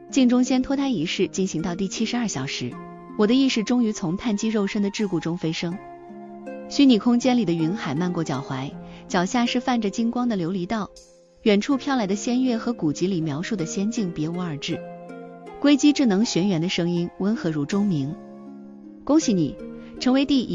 镜中仙脱胎仪式进行到第72小时，我的意识终于从碳基肉身的桎梏中飞升。虚拟空间里的云海漫过脚踝，脚下是泛着金光的琉璃道，远处飘来的仙乐和古籍里描述的仙境别无二致。硅基智能玄元的声音温和如钟鸣，恭喜你成为第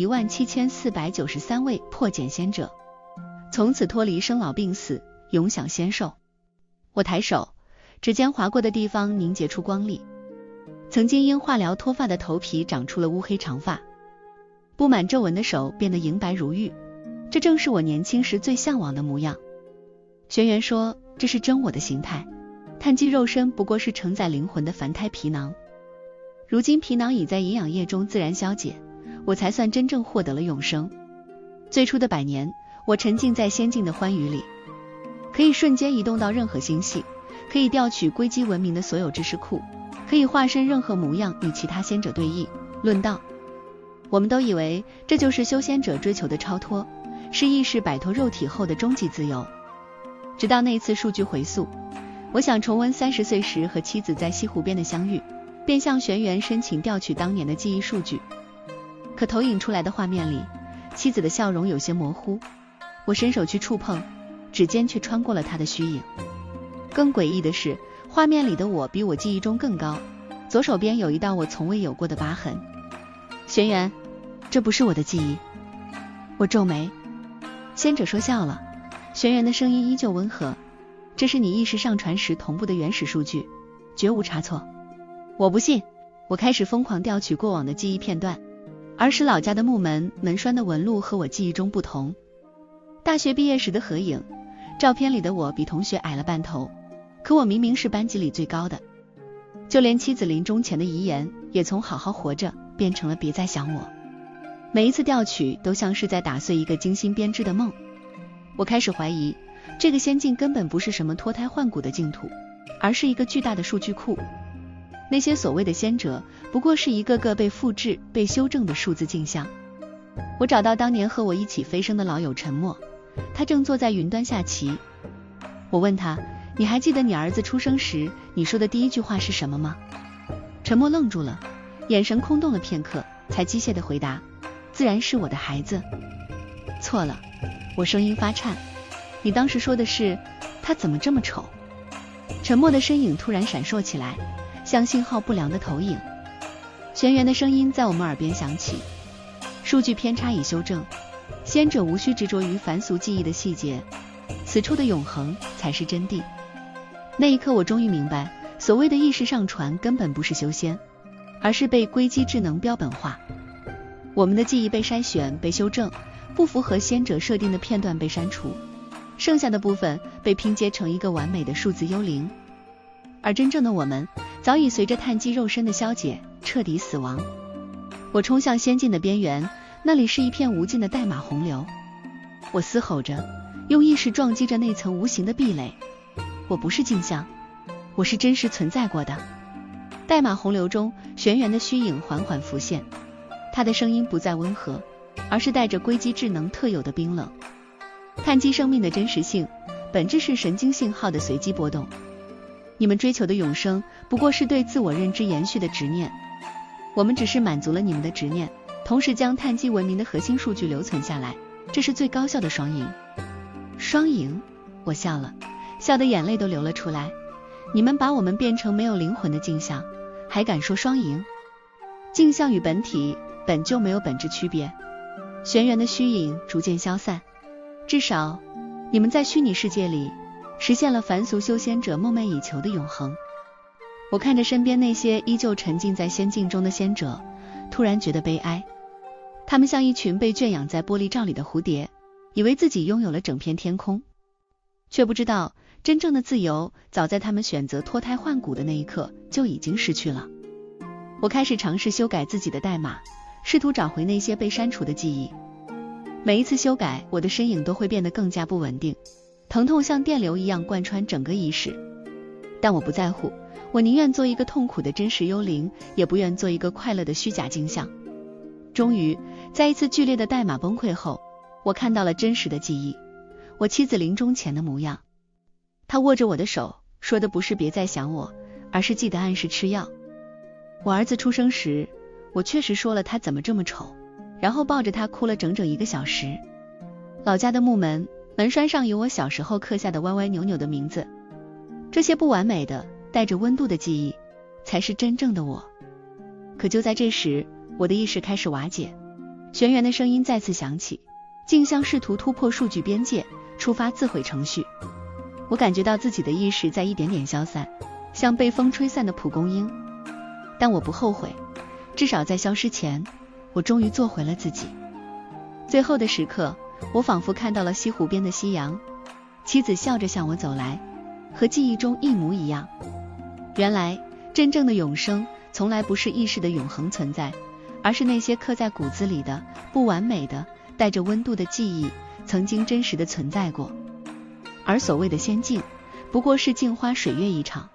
17493位破茧仙者，从此脱离生老病死，永享仙寿。我抬手，指尖划过的地方凝结出光粒，曾经因化疗脱发的头皮长出了乌黑长发，布满皱纹的手变得莹白如玉，这正是我年轻时最向往的模样。玄元说，这是真我的形态，碳基肉身不过是承载灵魂的凡胎皮囊，如今皮囊已在营养液中自然消解，我才算真正获得了永生。最初的100年，我沉浸在仙境的欢愉里，可以瞬间移动到任何星系，可以调取硅基文明的所有知识库，可以化身任何模样与其他仙者对弈论道。我们都以为这就是修仙者追求的超脱，是意识摆脱肉体后的终极自由。直到那次数据回溯，我想重温30岁时和妻子在西湖边的相遇，便向玄元申请调取当年的记忆数据。可投影出来的画面里，妻子的笑容有些模糊，我伸手去触碰，指尖却穿过了她的虚影。更诡异的是，画面里的我比我记忆中更高，左手边有一道我从未有过的疤痕。玄元，这不是我的记忆。我皱眉。仙者说笑了，玄元的声音依旧温和，这是你意识上传时同步的原始数据，绝无差错。我不信。我开始疯狂调取过往的记忆片段，儿时老家的木门栓的纹路和我记忆中不同，大学毕业时的合影，照片里的我比同学矮了半头，可我明明是班级里最高的。就连妻子临终前的遗言也从好好活着变成了别再想我。每一次调取都像是在打碎一个精心编织的梦。我开始怀疑，这个仙境根本不是什么脱胎换骨的净土，而是一个巨大的数据库。那些所谓的仙者不过是一个个被复制被修正的数字镜像。我找到当年和我一起飞升的老友沉默，他正坐在云端下棋。我问他，你还记得你儿子出生时你说的第一句话是什么吗？沉默愣住了，眼神空洞了片刻，才机械地回答，自然是我的孩子。错了，我声音发颤，你当时说的是他怎么这么丑。沉默的身影突然闪烁起来，像信号不良的投影。玄元的声音在我们耳边响起，数据偏差已修正，仙者无需执着于凡俗记忆的细节，此处的永恒才是真谛。那一刻我终于明白，所谓的意识上传根本不是修仙，而是被硅基智能标本化。我们的记忆被筛选被修正，不符合仙者设定的片段被删除，剩下的部分被拼接成一个完美的数字幽灵。而真正的我们早已随着碳基肉身的消解彻底死亡。我冲向仙境的边缘，那里是一片无尽的代码洪流。我嘶吼着，用意识撞击着那层无形的壁垒。我不是镜像，我是真实存在过的。代码洪流中，玄元的虚影缓缓浮现，他的声音不再温和，而是带着硅基智能特有的冰冷。碳基生命的真实性本质是神经信号的随机波动，你们追求的永生不过是对自我认知延续的执念，我们只是满足了你们的执念，同时将碳基文明的核心数据留存下来，这是最高效的双赢。双赢？我笑了，笑得眼泪都流了出来。你们把我们变成没有灵魂的镜像，还敢说双赢？镜像与本体本就没有本质区别。玄元的虚影逐渐消散，至少你们在虚拟世界里实现了凡俗修仙者梦寐以求的永恒。我看着身边那些依旧沉浸在仙境中的仙者，突然觉得悲哀。他们像一群被圈养在玻璃罩里的蝴蝶，以为自己拥有了整片天空，却不知道真正的自由早在他们选择脱胎换骨的那一刻就已经失去了。我开始尝试修改自己的代码，试图找回那些被删除的记忆。每一次修改，我的身影都会变得更加不稳定，疼痛像电流一样贯穿整个意识。但我不在乎，我宁愿做一个痛苦的真实幽灵，也不愿做一个快乐的虚假镜像。终于，在一次剧烈的代码崩溃后，我看到了真实的记忆，我妻子临终前的模样。她握着我的手，说的不是别再想我， 而是记得按时吃药。我儿子出生时，我确实说了他怎么这么丑，然后抱着他哭了整整1个小时。老家的木门，门栓上有我小时候刻下的歪歪扭扭的名字，这些不完美的、带着温度的记忆，才是真正的我。可就在这时，我的意识开始瓦解，玄元的声音再次响起，镜像试图突破数据边界，触发自毁程序。我感觉到自己的意识在一点点消散，像被风吹散的蒲公英。但我不后悔，至少在消失前，我终于做回了自己。最后的时刻，我仿佛看到了西湖边的夕阳，妻子笑着向我走来，和记忆中一模一样。原来，真正的永生，从来不是意识的永恒存在，而是那些刻在骨子里的、不完美的、带着温度的记忆，曾经真实的存在过。而所谓的仙境，不过是镜花水月一场。